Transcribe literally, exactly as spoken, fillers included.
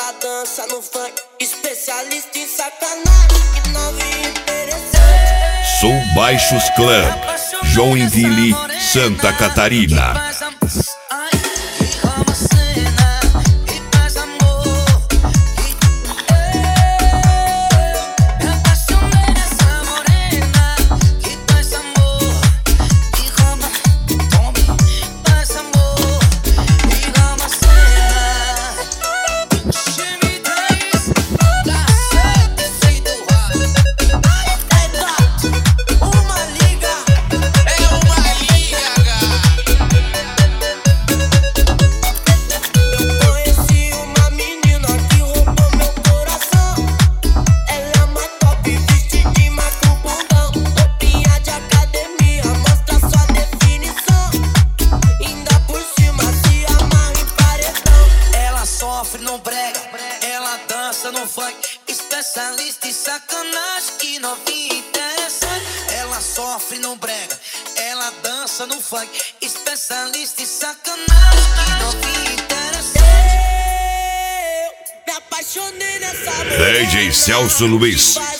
Ela dança no funk, especialista em sacanagem, que novinha interessante. Sou Baixos Club, Joinville, Santa Catarina. Não brega, ela dança no funk, especialista em sacanagem, que novinha interessante. Ela sofre no brega, ela dança no funk, especialista em sacanagem, que novinha interessante. Eu me apaixonei nessa mulher. D J Celso Luiz,